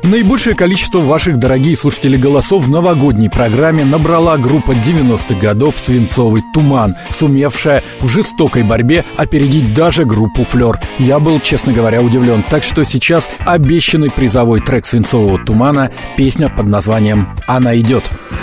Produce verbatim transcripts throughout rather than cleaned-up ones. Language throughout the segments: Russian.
Наибольшее количество ваших, дорогие слушатели, голосов в новогодней программе набрала группа девяностых годов «Свинцовый туман», сумевшая в жестокой борьбе опередить даже группу «Флёр». Я был, честно говоря, удивлен. Так что сейчас обещанный призовой трек «Свинцового тумана» — песня под названием «Она идет».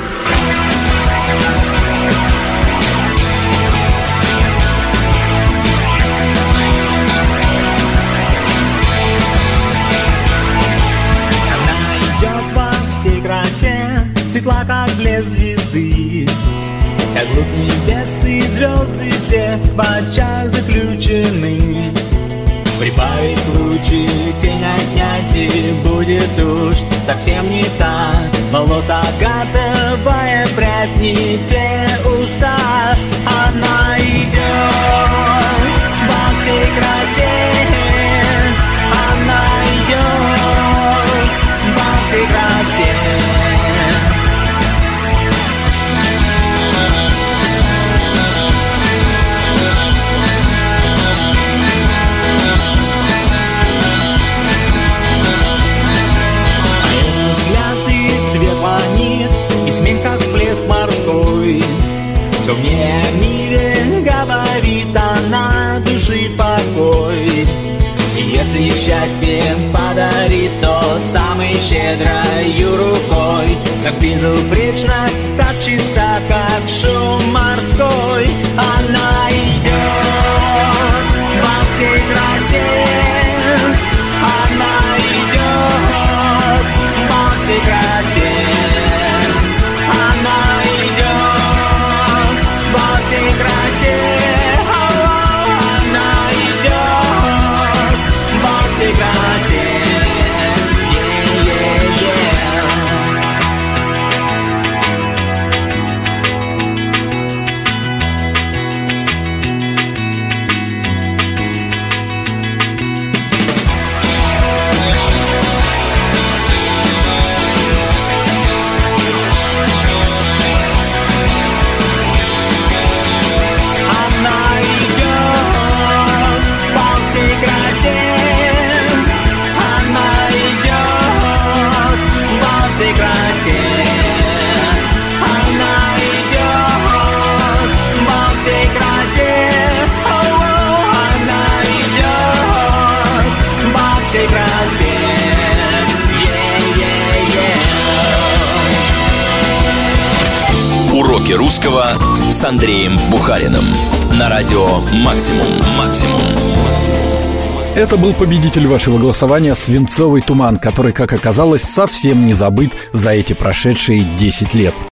Светла, как блеск звезды, вся глубь небес и звезды все подчас заключены. Прибавить лучи, тень отнять, и будет уж совсем не та волосокатовая прядь, не те уста. Она идет во всей красе, она идет во всей красе. И смех, как всплеск морской, все мне о мире говорит, она души покой. И если счастье подарит, то самой щедрою рукой, как безупречно, так чисто, как шум морской. Она идет во всей красе, она идет во всей красе. Уроки русского с Андреем Бухариным на радио «Максимум». Максимум. Это был победитель вашего голосования «Свинцовый туман», который, как оказалось, совсем не забыт за эти прошедшие десять лет.